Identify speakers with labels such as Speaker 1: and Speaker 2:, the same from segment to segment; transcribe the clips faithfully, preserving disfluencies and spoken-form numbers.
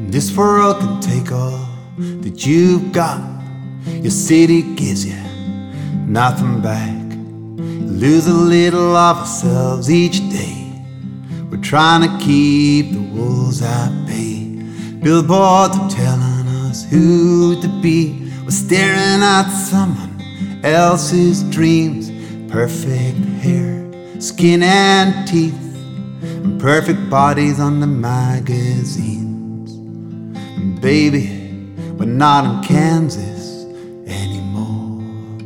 Speaker 1: This world can take all that you've got. Your city gives you nothing back. Lose a little of ourselves each day. We're trying to keep the wolves at bay. Billboards are telling us who to be. We're staring at someone else's dreams. Perfect hair, skin and teeth, and perfect bodies on the magazines. And baby, we're not in Kansas anymore.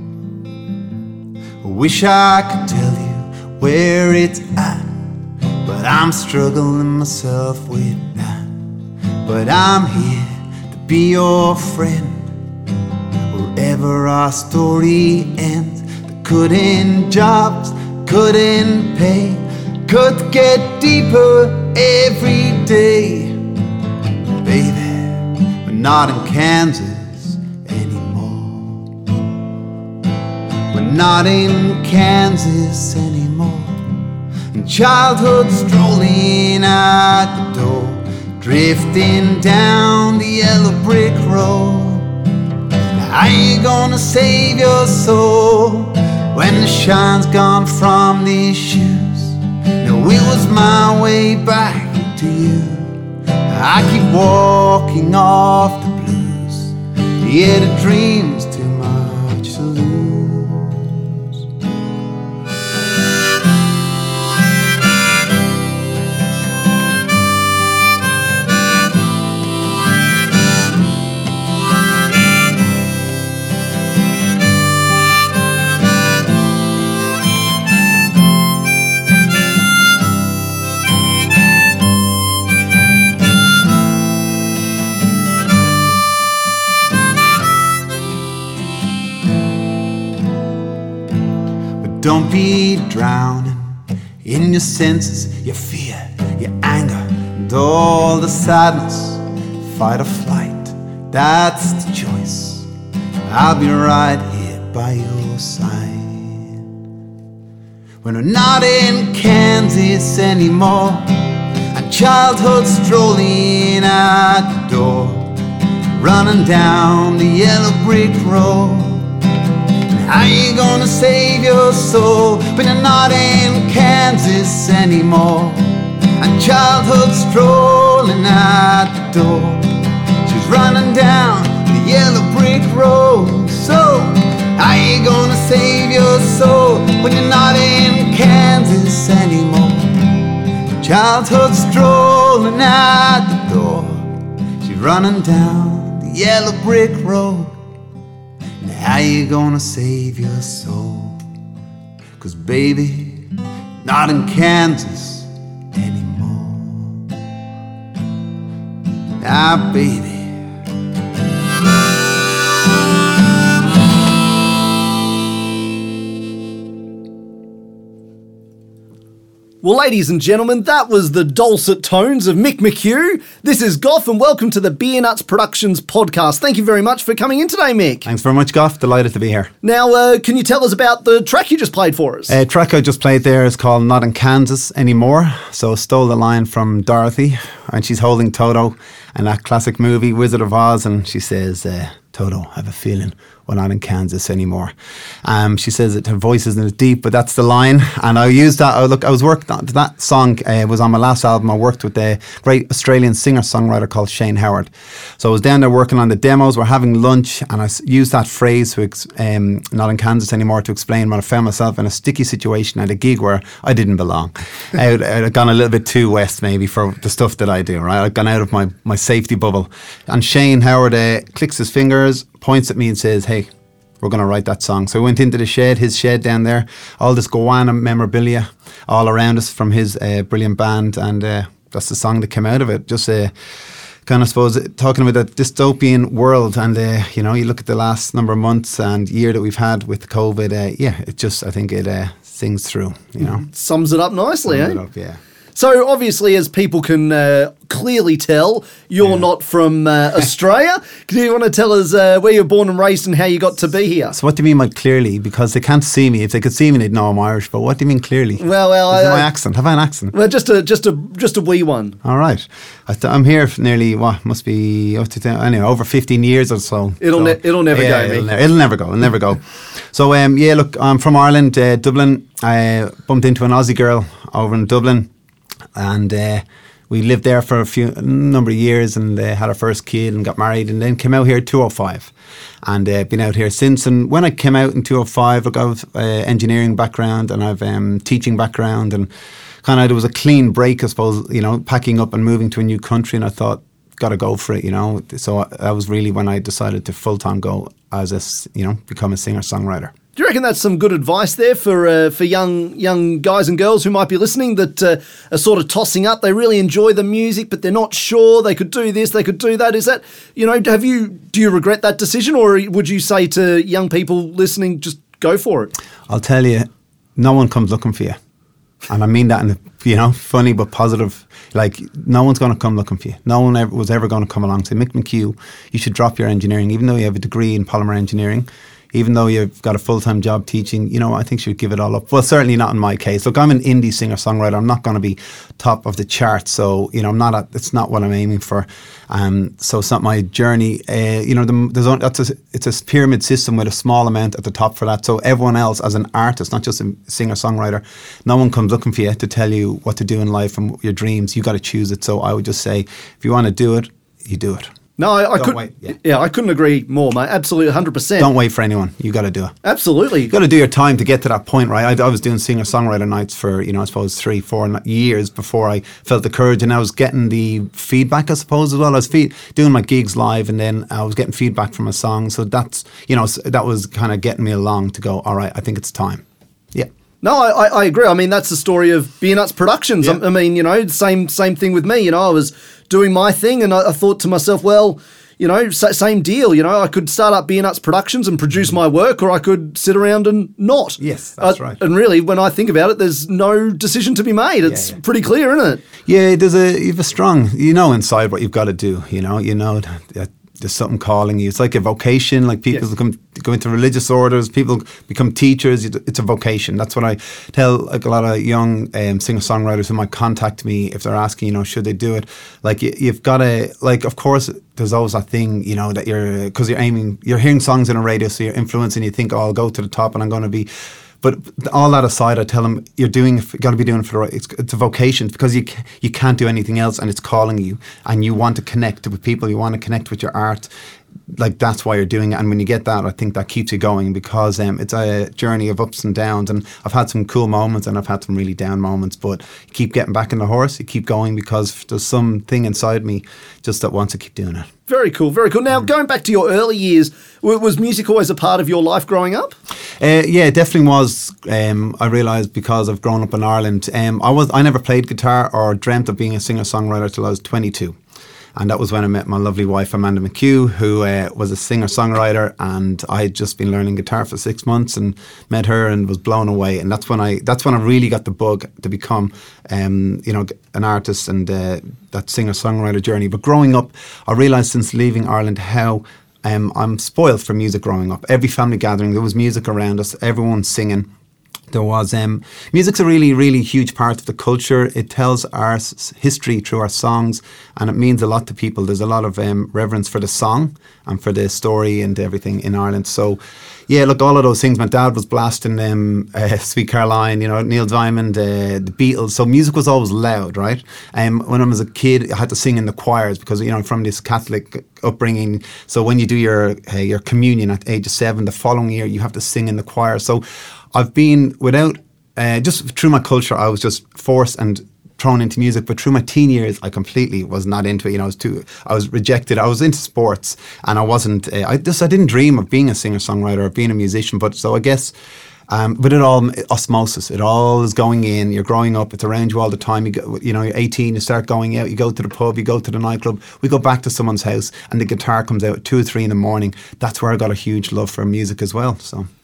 Speaker 1: I wish I could tell you where it's at, but I'm struggling myself with that. But I'm here to be your friend wherever our story ends. The couldn't jobs, couldn't pay, could get deeper every day. Baby, we're not in Kansas anymore. We're not in Kansas anymore. And childhood strolling at the door, drifting down the yellow brick road. How you gonna save your soul when the shine's gone from these shoes? Now it was my way back to you. I keep walking off the blues. Yeah, the dream's too much to lose. Don't be drowning in your senses, your fear, your anger, and all the sadness. Fight or flight, that's the choice. I'll be right here by your side. When we're not in Kansas anymore, and childhood strolling at the door, running down the yellow brick road. How you gonna save your soul when you're not in Kansas anymore? And childhood strolling at the door, she's running down the yellow brick road. So how you gonna save your soul when you're not in Kansas anymore? Childhood strolling at the door, she's running down the yellow brick road. How you gonna save your soul? 'Cause baby, not in Kansas anymore. Ah, baby.
Speaker 2: Well, ladies and gentlemen, that was the dulcet tones of Mick McHugh. This is Goff, and welcome to the Beer Nuts Productions podcast. Thank you very much for coming in today, Mick.
Speaker 1: Thanks very much, Goff. Delighted to be here.
Speaker 2: Now, uh, can you tell us about the track you just played for us?
Speaker 1: The uh, track I just played there is called Not in Kansas Anymore. So stole the line from Dorothy, and she's holding Toto in that classic movie, Wizard of Oz, and she says, uh, Toto, I have a feeling we're not in Kansas anymore. Um, she says that her voice isn't deep, but that's the line. And I used that. Oh, look, I was working on that song. Uh, was on my last album. I worked with a great Australian singer-songwriter called Shane Howard. So I was down there working on the demos. We're having lunch, and I used that phrase, to ex- um, not in Kansas anymore, to explain when I found myself in a sticky situation at a gig where I didn't belong. I'd, I'd gone a little bit too west, maybe, for the stuff that I do. Right, I'd gone out of my my safety bubble. And Shane Howard uh, clicks his fingers, points at me and says, hey, we're going to write that song. So we went into the shed, his shed down there, all this Goanna memorabilia all around us from his uh, brilliant band, and uh, that's the song that came out of it. Just uh, kind of, suppose, talking about that dystopian world, and uh, you know, you look at the last number of months and year that we've had with COVID, uh, yeah, it just, I think it uh, sings through, you know.
Speaker 2: Sums it up nicely,
Speaker 1: Sums
Speaker 2: eh?
Speaker 1: it up, yeah.
Speaker 2: So obviously, as people can uh, clearly tell, you're
Speaker 1: Yeah.
Speaker 2: not from uh, Australia. Do you want to tell us uh, where you're born and raised and how you got to be here?
Speaker 1: So what do you mean by clearly? Because they can't see me. If they could see me, they'd know I'm Irish. But what do you mean clearly?
Speaker 2: Well, well,
Speaker 1: Is it
Speaker 2: I-
Speaker 1: my
Speaker 2: I-
Speaker 1: accent? Have I an accent?
Speaker 2: Well, just a just a just a wee one.
Speaker 1: All right. I th- I'm here for nearly, what, must be, up to ten, anyway, over fifteen years or so.
Speaker 2: It'll
Speaker 1: so,
Speaker 2: ne- it'll never
Speaker 1: yeah,
Speaker 2: go,
Speaker 1: It'll,
Speaker 2: me.
Speaker 1: ne- it'll never go. It'll never go. So, um, yeah, look, I'm from Ireland, uh, Dublin. I bumped into an Aussie girl over in Dublin, and uh, we lived there for a few a number of years, and uh, had our first kid and got married, and then came out here in two oh five, and uh, been out here since. And when I came out in two oh five, I got uh, engineering background, and I've um, teaching background, and kind of there was a clean break, I suppose, you know, packing up and moving to a new country, and I thought, got to go for it, you know. So that was really when I decided to full time go as a, s- you know, become a singer songwriter.
Speaker 2: Do you reckon that's some good advice there for uh, for young young guys and girls who might be listening that uh, are sort of tossing up? They really enjoy the music, but they're not sure they could do this, they could do that. Is that, you know, have you do you regret that decision, or would you say to young people listening, just go for it?
Speaker 1: I'll tell you, no one comes looking for you. And I mean that in a, you know, funny but positive. Like, no one's going to come looking for you. No one ever was ever going to come along and say, Mick McHugh, you should drop your engineering, even though you have a degree in polymer engineering, even though you've got a full-time job teaching, you know, I think you should give it all up. Well, certainly not in my case. Look, I'm an indie singer-songwriter. I'm not going to be top of the charts. So, you know, I'm not, at, it's not what I'm aiming for. Um, so it's not my journey. Uh, you know, the, there's only, that's a, it's a pyramid system with a small amount at the top for that. So everyone else, as an artist, not just a singer-songwriter, no one comes looking for you to tell you what to do in life and your dreams. You got to choose it. So I would just say, if you want to do it, you do it.
Speaker 2: No, I, I
Speaker 1: Don't
Speaker 2: could.
Speaker 1: wait, yeah.
Speaker 2: Yeah. I couldn't agree more, mate. Absolutely, one hundred percent.
Speaker 1: Don't wait for anyone. You got to do it.
Speaker 2: Absolutely.
Speaker 1: You got to do your time to get to that point, right? I, I was doing singer-songwriter nights for, you know, I suppose three, four n- years before I felt the courage, and I was getting the feedback, I suppose, as well. I was fe- doing my gigs live, and then I was getting feedback from a song. So that's, you know, s- that was kind of getting me along to go, all right, I think it's time. Yeah.
Speaker 2: No, I, I I agree. I mean, that's the story of Beer Nuts Productions.
Speaker 1: Yeah.
Speaker 2: I, I mean, you know, same same thing with me. You know, I was doing my thing, and I, I thought to myself, well, you know, sa- same deal. You know, I could start up Beer Nuts Productions and produce my work, or I could sit around and not.
Speaker 1: Yes, that's
Speaker 2: Uh,
Speaker 1: right.
Speaker 2: And really, when I think about it, there's no decision to be made. It's
Speaker 1: yeah.
Speaker 2: pretty clear, isn't it?
Speaker 1: Yeah, there's a, you have a strong, you know inside what you've got to do, you know, you know that there's something calling you. It's like a vocation, like people
Speaker 2: Yes.
Speaker 1: come, go into religious orders, people become teachers, it's a vocation. That's what I tell like a lot of young um, singer-songwriters who might contact me if they're asking, you know, should they do it? Like you, you've got to, like of course there's always that thing, you know, that you're, because you're aiming, you're hearing songs in a radio, so you're influencing, you think, oh, I'll go to the top and I'm going to be... But all that aside, I tell them you're doing, you got to be doing it for the right. It's, it's a vocation because you ca- you can't do anything else, and it's calling you, and you want to connect with people. You want to connect with your art. Like that's why you're doing it. And when you get that, I think that keeps you going because um, it's a journey of ups and downs. And I've had some cool moments, and I've had some really down moments. But you keep getting back in the horse. You keep going because there's something inside me just that wants to keep doing it.
Speaker 2: Very cool, very cool. Now, going back to your early years, w- was music always a part of your life growing up?
Speaker 1: Uh, yeah, it definitely was. Um, I realised because I've grown up in Ireland, um, I was I never played guitar or dreamt of being a singer-songwriter till I was twenty-two. And that was when I met my lovely wife, Amanda McHugh, who uh, was a singer-songwriter, and I had just been learning guitar for six months and met her and was blown away. And that's when I that's when I really got the bug to become, um, you know, an artist and uh, that singer-songwriter journey. But growing up, I realised since leaving Ireland how um, I'm spoiled for music growing up. Every family gathering, there was music around us, everyone singing. There was um, music's a really, really huge part of the culture. It tells our s- history through our songs, and it means a lot to people. There's a lot of um, reverence for the song and for the story and everything in Ireland. So, yeah, look, all of those things. My dad was blasting um, uh, Sweet Caroline, you know, Neil Diamond, uh, the Beatles. So music was always loud, right? Um, when I was a kid, I had to sing in the choirs because, you know, from this Catholic upbringing. So when you do your uh, your communion at age of seven, the following year you have to sing in the choir. So I've been without, uh, just through my culture, I was just forced and thrown into music. But through my teen years, I completely was not into it. You know, I was too, I was rejected. I was into sports, and I wasn't. Uh, I just, I didn't dream of being a singer-songwriter or being a musician. But so I guess. Um, but it all osmosis. It all is going in. You're growing up. It's around you all the time. You go, you know, you're eighteen. You start going out. You go to the pub. You go to the nightclub. We go back to someone's house, and the guitar comes out at two or three in the morning. That's where I got a huge love for music as well. So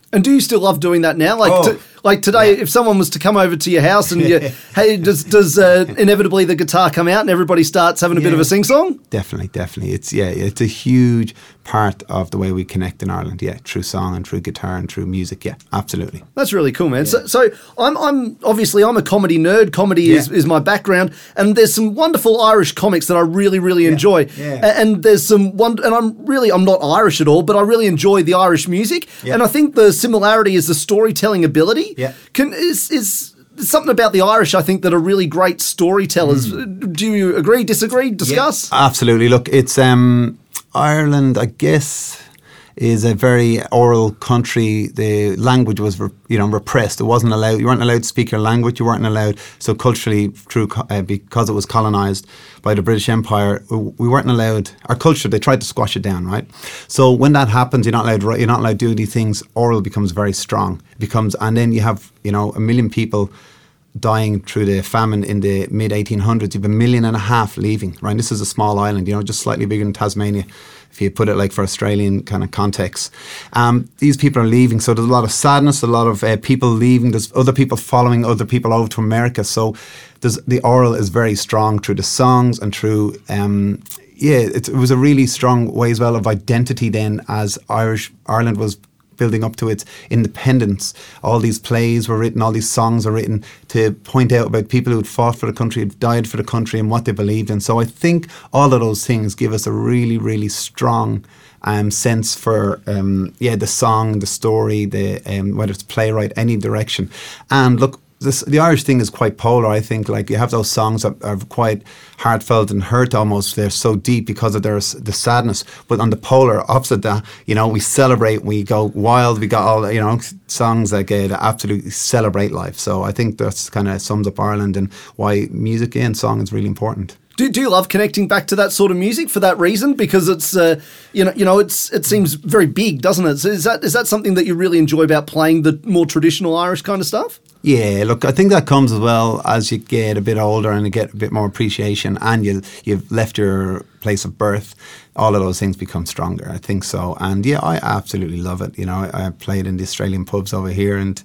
Speaker 2: And do you still love doing that now? Like,
Speaker 1: Oh,
Speaker 2: to, like today, yeah. If someone was to come over to your house and you, hey, does does uh, inevitably the guitar come out and everybody starts having a yeah. bit of a sing song?
Speaker 1: Definitely, definitely. It's yeah, it's a huge part of the way we connect in Ireland. Yeah, through song and through guitar and through music. Yeah, absolutely.
Speaker 2: That's really cool, man. Yeah. So, so I'm I'm obviously I'm a comedy nerd. Comedy yeah. is, is my background, and there's some wonderful Irish comics that I really really
Speaker 1: yeah.
Speaker 2: enjoy.
Speaker 1: Yeah.
Speaker 2: And there's some one, and I'm really I'm not Irish at all, but I really enjoy the Irish music,
Speaker 1: yeah.
Speaker 2: and I think the similarity is the storytelling ability.
Speaker 1: Yeah.
Speaker 2: Can is is something about the Irish, I think, that are really great storytellers. Mm. Do you agree, disagree, discuss?
Speaker 1: Yeah, absolutely. Look, it's um, Ireland, I guess, is a very oral country. The language was, you know, repressed. It wasn't allowed. You weren't allowed to speak your language. You weren't allowed. So culturally, through uh, because it was colonised by the British Empire, we weren't allowed. Our culture, they tried to squash it down, right? So when that happens, you're not allowed. You're not allowed to do these things. Oral becomes very strong. It becomes, and then you have, you know, a million people dying through the famine in the mid eighteen hundreds. You've a million and a half leaving, right? This is a small island, you know, just slightly bigger than Tasmania, if you put it like for Australian kind of context. Um, these people are leaving, so there's a lot of sadness, a lot of uh, people leaving. There's other people following other people over to America. So there's, the oral is very strong through the songs and through, um, yeah, it, it was a really strong way as well of identity then as Irish Ireland was building up to its independence. All these plays were written, all these songs were written to point out about people who had fought for the country, had died for the country and what they believed in. So I think all of those things give us a really, really strong um, sense for um, yeah, the song, the story, the um, whether it's playwright, any direction. And look, This, the Irish thing is quite polar, I think. Like, you have those songs that are quite heartfelt and hurt almost. They're so deep because of their the sadness. But on the polar opposite that, you know, we celebrate, we go wild. We got all, you know, songs that, uh, that absolutely celebrate life. So I think that's kind of sums up Ireland and why music and song is really important.
Speaker 2: Do, do you love connecting back to that sort of music for that reason? Because it's uh, you know you know it's it seems very big, doesn't it? So is that is that something that you really enjoy about playing the more traditional Irish kind of stuff?
Speaker 1: Yeah, look, I think that comes as well as you get a bit older and you get a bit more appreciation, and you you've left your place of birth. All of those things become stronger. I think so, and yeah, I absolutely love it. You know, I, I played in the Australian pubs over here, and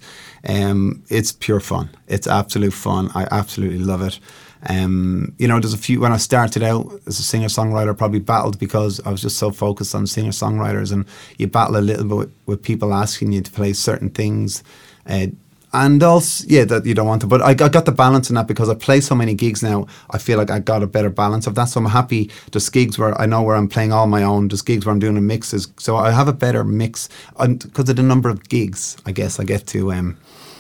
Speaker 1: um, it's pure fun. It's absolute fun. I absolutely love it. Um, you know, there's a few, when I started out as a singer-songwriter, probably battled because I was just so focused on singer-songwriters, and you battle a little bit with, with people asking you to play certain things, uh, and also, yeah, that you don't want to, but I, I got the balance in that because I play so many gigs now. I feel like I got a better balance of that, so I'm happy. There's gigs where I know where I'm playing all my own, there's gigs where I'm doing a mixes, so I have a better mix, because of the number of gigs, I guess I get to um,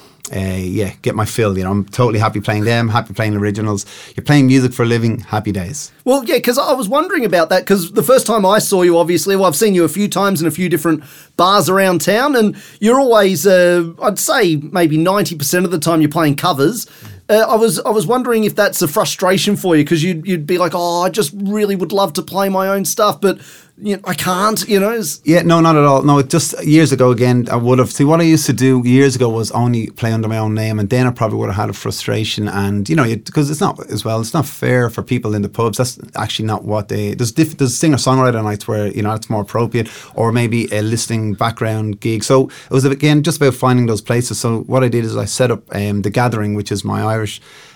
Speaker 1: Uh, yeah, get my fill. You know, I'm totally happy playing them, happy playing originals. You're playing music for a living, happy days.
Speaker 2: Well, yeah, because I was wondering about that, because the first time I saw you, obviously, well, I've seen you a few times in a few different bars around town, and you're always, uh, I'd say maybe ninety percent of the time you're playing covers. Uh, I was I was wondering if that's a frustration for you, because you'd, you'd be like, oh, I just really would love to play my own stuff, but you know, I can't, you know.
Speaker 1: Yeah, no, not at all. No, it just years ago, again, I would have, see, what I used to do years ago was only play under my own name, and then I probably would have had a frustration, and, you know, because it's not, as well, it's not fair for people in the pubs. That's actually not what they, there's diff, there's singer-songwriter nights where, you know, it's more appropriate, or maybe a listening background gig. So it was, again, just about finding those places. So what I did is I set up um, The Gathering, which is my Irish,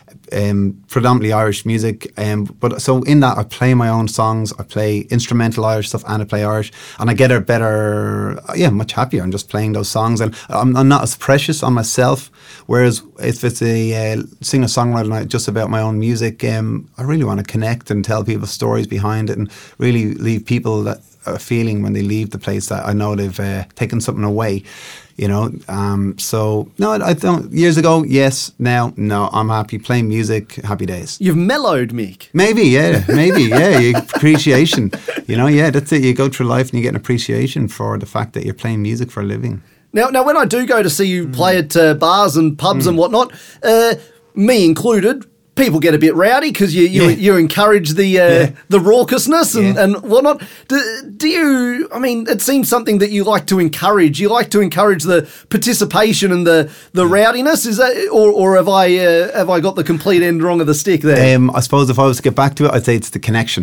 Speaker 1: Um, predominantly Irish music, um, but so in that I play my own songs, I play instrumental Irish stuff, and I play Irish, and I get a better, yeah, much happier. I'm just playing those songs, and I'm, I'm not as precious on myself. Whereas if it's a uh, singer-songwriter night just about my own music, um, I really want to connect and tell people stories behind it, and really leave people that a feeling when they leave the place that I know they've uh, taken something away. You know, um, so no, I don't. Years ago, yes. Now, no. I'm happy playing music. Happy days.
Speaker 2: You've mellowed, Mick.
Speaker 1: Maybe, yeah, maybe, yeah. You, appreciation. You know, yeah. That's it. You go through life and you get an appreciation for the fact that you're playing music for a living.
Speaker 2: Now, now, when I do go to see you mm. play at uh, bars and pubs mm. and whatnot, uh, me included, people get a bit rowdy because you you, yeah. you encourage the uh, yeah. the raucousness and, yeah. and whatnot. Do, do you, I mean, it seems something that you like to encourage. You like to encourage the participation and the, the yeah. rowdiness. Is that, or, or have I uh, have I got the complete end wrong of the stick there?
Speaker 1: Um, I suppose if I was to get back to it, I'd say it's the connection.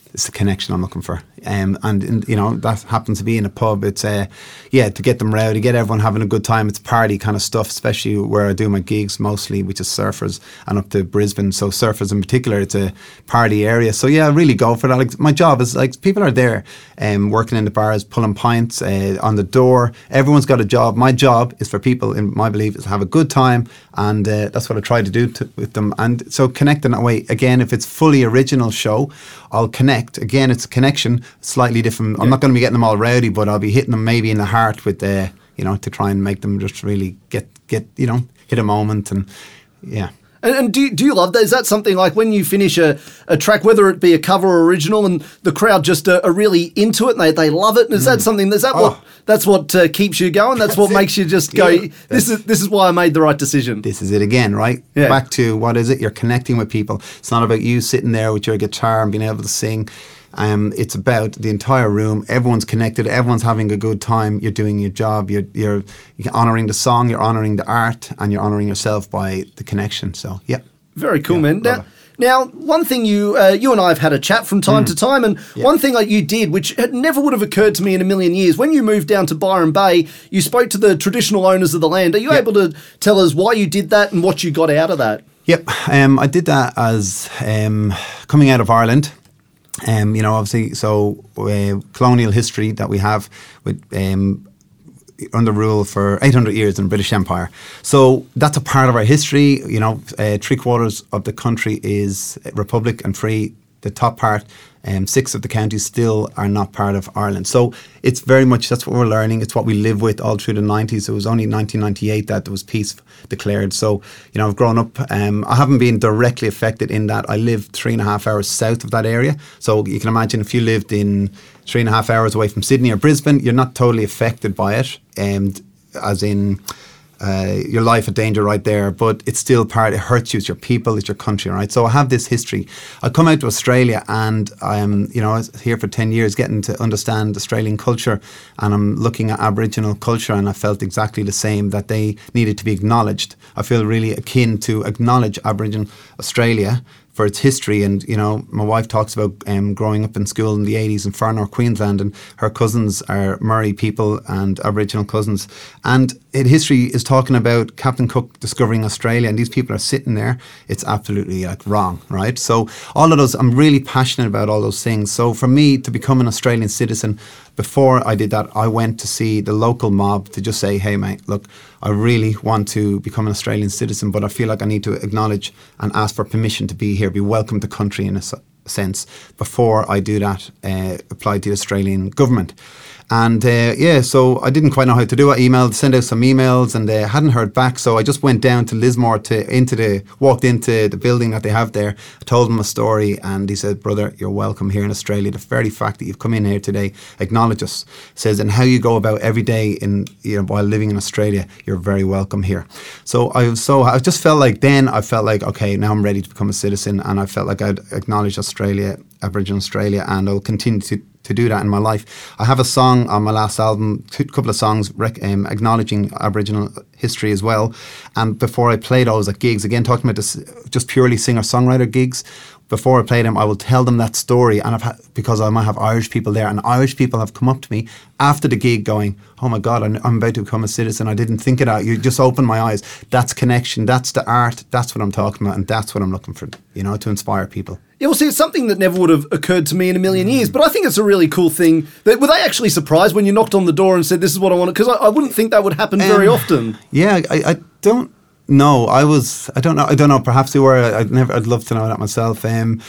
Speaker 1: It's the connection I'm looking for. Um, and, and, you know, that happens to be in a pub. It's, uh, yeah, to get them rowdy, get everyone having a good time. It's party kind of stuff, especially where I do my gigs mostly, which is Surfers and up to Brisbane. So Surfers in particular, it's a party area. So, yeah, I really go for that. Like, my job is, like, people are there um, working in the bars, pulling pints uh, on the door. Everyone's got a job. My job is for people, in my belief, is to have a good time. And uh, that's what I try to do to, with them. And so connecting that way, again, if it's fully original show, I'll connect. Again, it's a connection, slightly different. Yeah. I'm not going to be getting them all rowdy, but I'll be hitting them maybe in the heart with the, you know, to try and make them just really get, get you know, hit a moment and, yeah.
Speaker 2: And, and do, you, do you love that? Is that something like when you finish a, a track, whether it be a cover or original, and the crowd just uh, are really into it and they, they love it? Is mm. that something, is that oh. what, that's what uh, keeps you going? That's, that's what it. makes you just go, yeah, this is this is why I made the right decision.
Speaker 1: This is it again, right? Yeah. Back to what is it? You're connecting with people. It's not about you sitting there with your guitar and being able to sing. Um, it's about the entire room. Everyone's connected. Everyone's having a good time. You're doing your job. You're, you're, you're honouring the song. You're honouring the art, and you're honouring yourself by the connection. So, yeah.
Speaker 2: Very cool,
Speaker 1: yeah,
Speaker 2: man. Now, now, one thing you uh, you and I have had a chat from time mm. to time, and yeah. one thing that you did, which never would have occurred to me in a million years, when you moved down to Byron Bay, you spoke to the traditional owners of the land. Are you yep. able to tell us why you did that and what you got out of that?
Speaker 1: Yep, um, I did that as um, coming out of Ireland. Um, you know, obviously, so uh, colonial history that we have with um, under rule for eight hundred years in the British Empire. So that's a part of our history. You know, uh, three quarters of the country is republic and free. The top part, um, six of the counties still are not part of Ireland. So it's very much, that's what we're learning. It's what we live with all through the nineties. It was only nineteen ninety-eight that there was peace declared. So, you know, I've grown up, um, I haven't been directly affected in that. I live three and a half hours south of that area. So you can imagine if you lived in three and a half hours away from Sydney or Brisbane, you're not totally affected by it. And as in... Uh, your life a danger right there, but it's still part, it hurts you, it's your people, it's your country, right? So I have this history. I come out to Australia and I'm, you know, I was here for ten years getting to understand Australian culture, and I'm looking at Aboriginal culture, and I felt exactly the same, that they needed to be acknowledged. I feel really akin to acknowledge Aboriginal Australia for its history. And, you know, my wife talks about um, growing up in school in the eighties in Far North Queensland, and her cousins are Murray people and Aboriginal cousins. And it, history is talking about Captain Cook discovering Australia, and these people are sitting there. It's absolutely like wrong, right? So all of those, I'm really passionate about all those things. So for me to become an Australian citizen, before I did that, I went to see the local mob to just say, hey, mate, look, I really want to become an Australian citizen, but I feel like I need to acknowledge and ask for permission to be here, be welcome to country in a sense. Before I do that, uh, apply to the Australian government. And uh, yeah, so I didn't quite know how to do it. I emailed, sent out some emails, and uh, hadn't heard back. So I just went down to Lismore to into the walked into the building that they have there. I told him a story, and he said, "Brother, you're welcome here in Australia. The very fact that you've come in here today, acknowledge us." Says, and how you go about every day in you know while living in Australia, you're very welcome here. So I was so I just felt like then I felt like okay, now I'm ready to become a citizen, and I felt like I'd acknowledge Australia, Aboriginal Australia, and I'll continue to. to do that in my life. I have a song on my last album, a couple of songs rec- um, acknowledging Aboriginal history as well. And before I play those at gigs, again talking about this, just purely singer-songwriter gigs, before I play them, I will tell them that story, and I've had, because I might have Irish people there, and Irish people have come up to me after the gig going, oh my God, I'm, I'm about to become a citizen. I didn't think of that. You just opened my eyes. That's connection. That's the art. That's what I'm talking about, and that's what I'm looking for, you know, to inspire people.
Speaker 2: Yeah, well, see, it's something that never would have occurred to me in a million years, but I think it's a really cool thing. That, were they actually surprised when you knocked on the door and said, this is what I want? Because I, I wouldn't think that would happen um, very often.
Speaker 1: Yeah, I, I don't know. I was, I don't know, I don't know, perhaps they were, I'd never, I'd love to know that myself. Um,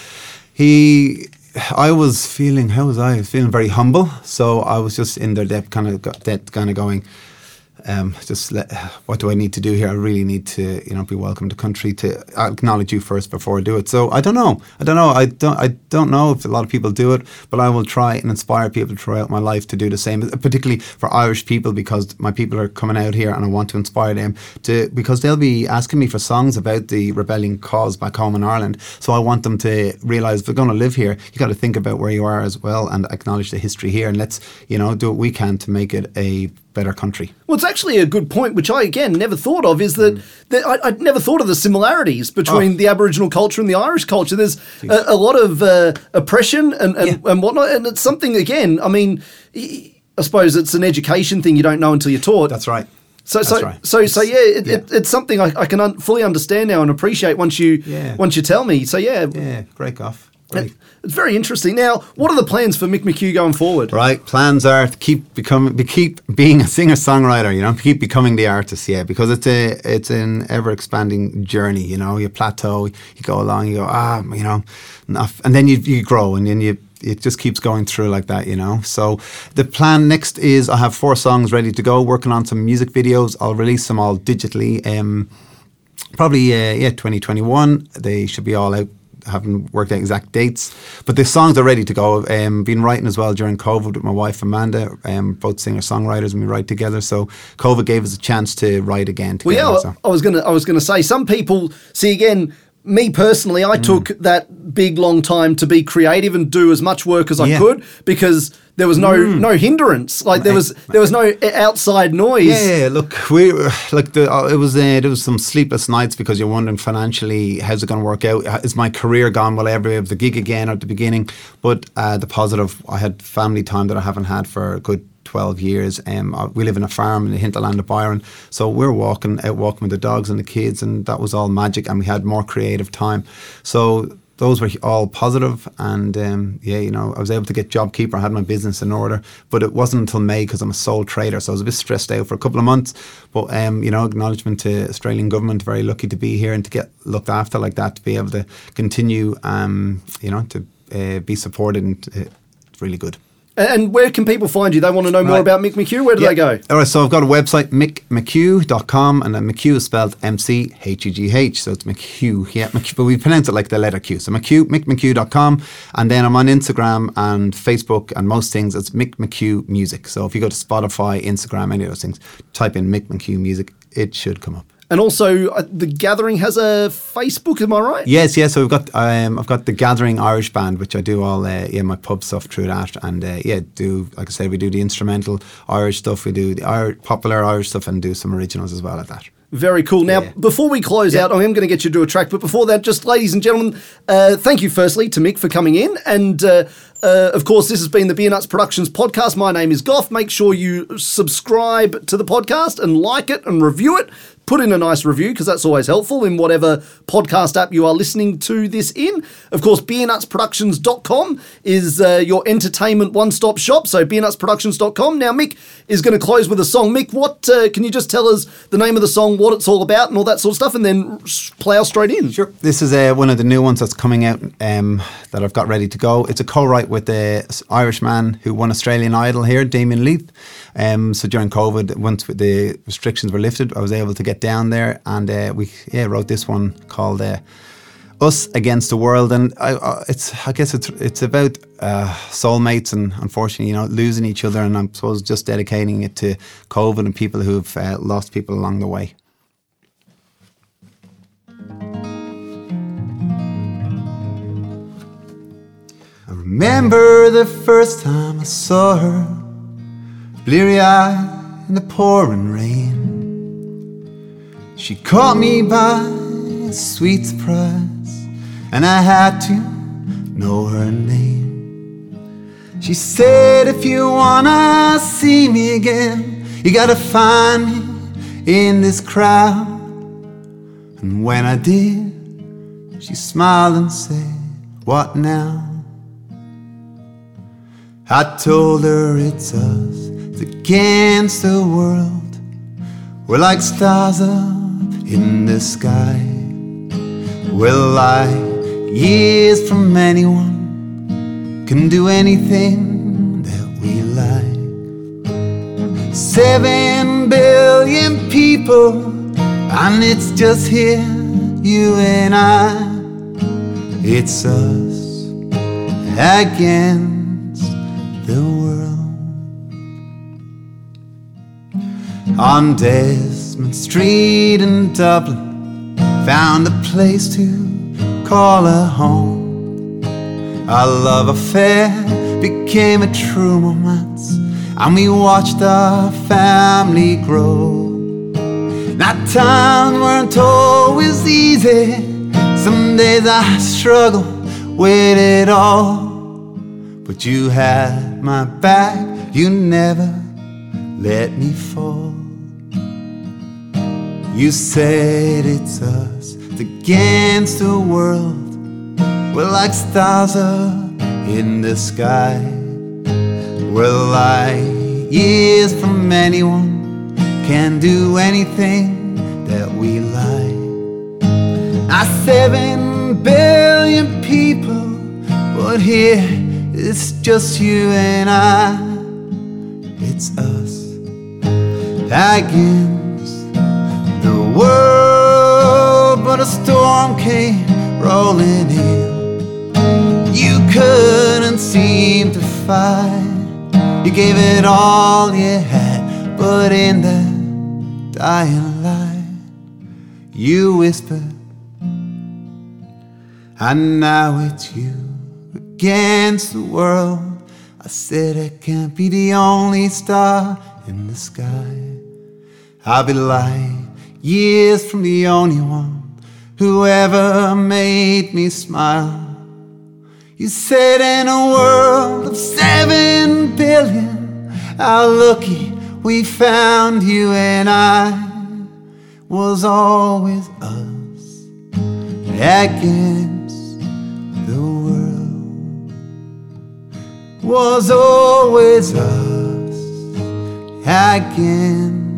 Speaker 1: he, I was feeling, how was I? I was feeling very humble. So I was just in their depth, kind of, depth, kind of going, Um, just let, what do I need to do here? I really need to, you know, be welcome to country, to acknowledge you first before I do it. So I don't know. I don't know. I don't. I don't know if a lot of people do it, but I will try and inspire people throughout my life to do the same. Particularly for Irish people, because my people are coming out here, and I want to inspire them to, because they'll be asking me for songs about the rebellion cause back home in Ireland. So I want them to realise if they're going to live here, you got to think about where you are as well and acknowledge the history here, and let's, you know, do what we can to make it a better country.
Speaker 2: Well, it's actually a good point, which I, again, never thought of, is that, mm. that I, I'd never thought of the similarities between oh. the Aboriginal culture and the Irish culture. There's a, a lot of uh, oppression and, and, yeah. and whatnot, and it's something, again, I mean, I suppose it's an education thing you don't know until you're taught.
Speaker 1: That's right.
Speaker 2: So,
Speaker 1: That's
Speaker 2: so,
Speaker 1: right.
Speaker 2: so, so, yeah, it, yeah. It, it's something I, I can un- fully understand now and appreciate once you yeah. once you tell me. So, yeah.
Speaker 1: Yeah, great, Goff. Great.
Speaker 2: It's very interesting. Now, what are the plans for Mick McHugh going forward?
Speaker 1: Right, plans are to keep becoming, keep being a singer-songwriter. You know, keep becoming the artist. Yeah, because it's a, it's an ever-expanding journey. You know, you plateau, you go along, you go ah, you know, and then you you grow, and then you. It just keeps going through like that, you know. So the plan next is I have four songs ready to go, working on some music videos. I'll release them all digitally. Um, probably, uh, yeah, twenty twenty-one. They should be all out. Haven't worked out exact dates, but the songs are ready to go. Um, been writing as well during COVID with my wife Amanda, um, both singer-songwriters, and we write together. So COVID gave us a chance to write again together.
Speaker 2: Well, yeah,
Speaker 1: so.
Speaker 2: I was gonna, I was gonna say, some people see again. Me personally, I mm. took that big long time to be creative and do as much work as I yeah. could because there was no mm. no hindrance. Like there was there was no outside noise.
Speaker 1: Yeah, look, we like the uh, it was uh, there was some sleepless nights because you're wondering financially how's it going to work out? Is my career gone? Will I ever have the gig again at the beginning? But uh, the positive, I had family time that I haven't had for a good twelve years. Um, we live in a farm in the hinterland of Byron, so we're walking out walking with the dogs and the kids, and that was all magic, and we had more creative time. So those were all positive, and um, yeah, you know, I was able to get JobKeeper. I had my business in order, but it wasn't until May because I'm a sole trader, so I was a bit stressed out for a couple of months. But um, you know, acknowledgement to Australian government, very lucky to be here and to get looked after like that, to be able to continue, um, you know, to uh, be supported, and uh, it's really good.
Speaker 2: And where can people find you? They want to know more right. about Mick McHugh. Where do
Speaker 1: yeah.
Speaker 2: they go?
Speaker 1: All right, so I've got a website, mick mchugh dot com, and then McHugh is spelled M C H E G H, so it's McHugh. Yeah, McHugh, but we pronounce it like the letter Q. So McHugh, mick mchugh dot com, and then I'm on Instagram and Facebook and most things. It's Mick McHugh Music. So if you go to Spotify, Instagram, any of those things, type in Mick McHugh Music, it should come up.
Speaker 2: And also, uh, The Gathering has a Facebook, am I right?
Speaker 1: Yes, yes. So we've got, um, I've got The Gathering Irish Band, which I do all, uh, yeah, my pub stuff through that. And uh, yeah, do, like I said, we do the instrumental Irish stuff, we do the Irish, popular Irish stuff, and do some originals as well at that.
Speaker 2: Very cool. Now, yeah. before we close yeah. out, I am going to get you to do a track, but before that, just ladies and gentlemen, uh, thank you firstly to Mick for coming in. And uh, uh, of course, this has been the Beer Nuts Productions podcast. My name is Goff. Make sure you subscribe to the podcast and like it and review it. Put in a nice review because that's always helpful in whatever podcast app you are listening to this in. Of course, beer nuts productions dot com is uh, your entertainment one-stop shop, so beer nuts productions dot com. Now, Mick is going to close with a song. Mick, what uh, can you just tell us the name of the song, what it's all about and all that sort of stuff, and then plough straight in?
Speaker 1: Sure. This is uh, one of the new ones that's coming out um, that I've got ready to go. It's a co-write with the Irish man who won Australian Idol here, Damien Leith. Um, so during COVID, once the restrictions were lifted, I was able to get down there, and uh, we yeah wrote this one called uh, "Us Against the World." And I, uh, it's I guess it's it's about uh, soulmates, and unfortunately, you know, losing each other. And I suppose just dedicating it to COVID and people who've uh, lost people along the way. I remember the first time I saw her. Bleary-eyed in the pouring rain, she caught me by a sweet surprise, and I had to know her name. She said, if you wanna see me again, you gotta find me in this crowd. And when I did, she smiled and said, what now? I told her it's us against the world. We're like stars up in the sky. We're like years from anyone, can do anything that we like. Seven billion people, and it's just here, you and I. It's us against the world. On Desmond Street in Dublin, found a place to call a home. Our love affair became a true romance, and we watched our family grow. Now times weren't always easy. Some days I struggle with it all, but you had my back, you never let me fall. You said it's us against the world. We're like stars up in the sky. We're like years from anyone, can do anything that we like. Now seven billion people, but here it's just you and I. It's us against the world, but a storm came rolling in. You couldn't seem to fight. You gave it all you had, but in that dying light, you whispered, and now it's you against the world. I said I can't be the only star in the sky. I'll be like years from the only one who ever made me smile. You said in a world of seven billion, how lucky we found you, and I was always us against the world. Was always us against